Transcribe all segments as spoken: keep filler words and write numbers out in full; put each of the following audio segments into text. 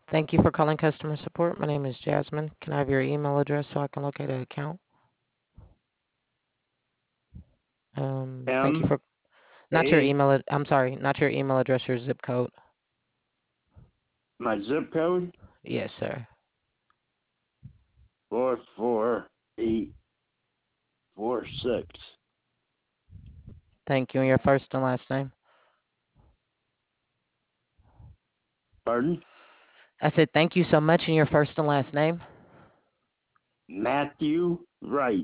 Thank you for calling customer support. My name is Jasmine. Can I have your email address so I can locate an account? Um, thank you M for not your A. email. ad- I'm sorry, not your email address. Your zip code. My zip code Yes, sir. four four eight four six. Thank you. And your first and last name. Pardon? I said thank you so much. And your first and last name. Matthew Wright.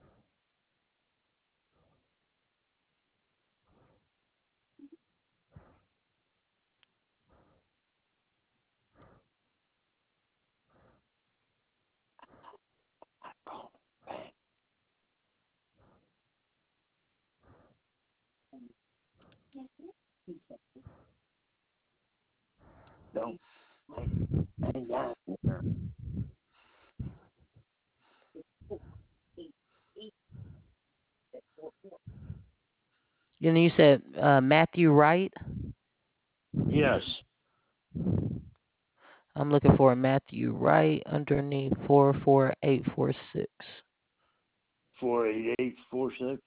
Don't hang on here. And you said uh, Matthew Wright. Yes, I'm looking for a Matthew Wright underneath four four eight four six. four eight eight four six.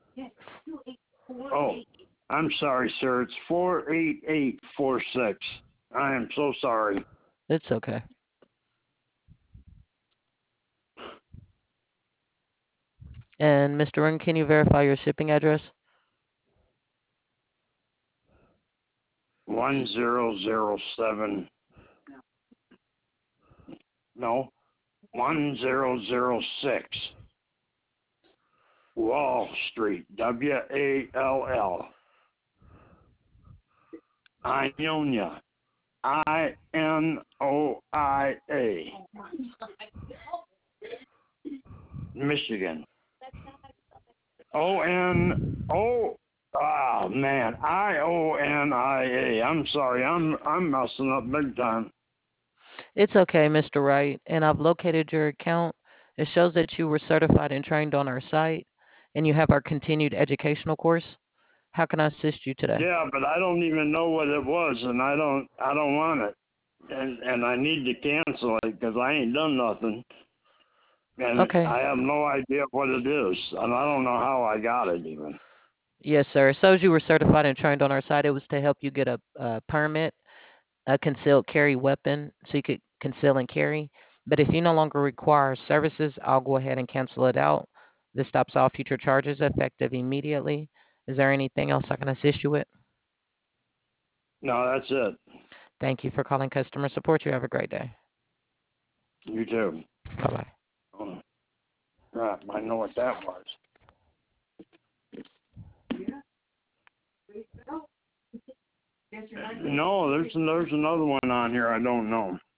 Oh, I'm sorry, sir. It's four eight eight four six. I am so sorry. It's okay. And Mister Ring, can you verify your shipping address? One zero zero seven. No, one zero zero six. Wall Street. W A L L. Ionia. I N O I A. Michigan. O N O. Ah man, I O N I A. I'm sorry, I'm I'm messing up big time. It's okay, Mister Wright. And I've located your account. It shows that you were certified and trained on our site, and you have our continued educational course. How can I assist you today? Yeah, but I don't even know what it was, and I don't I don't want it, and and I need to cancel it because I ain't done nothing, and Okay. I have no idea what it is, and I don't know how I got it even. Yes, sir. It shows you were certified and trained on our site. It was to help you get a, a permit, a concealed carry weapon, so you could conceal and carry. But if you no longer require services, I'll go ahead and cancel it out. This stops all future charges effective immediately. Is there anything else I can assist you with? No, that's it. Thank you for calling customer support. You have a great day. You too. Bye-bye. Oh, crap, I know what that was. No, there's there's another one on here I don't know.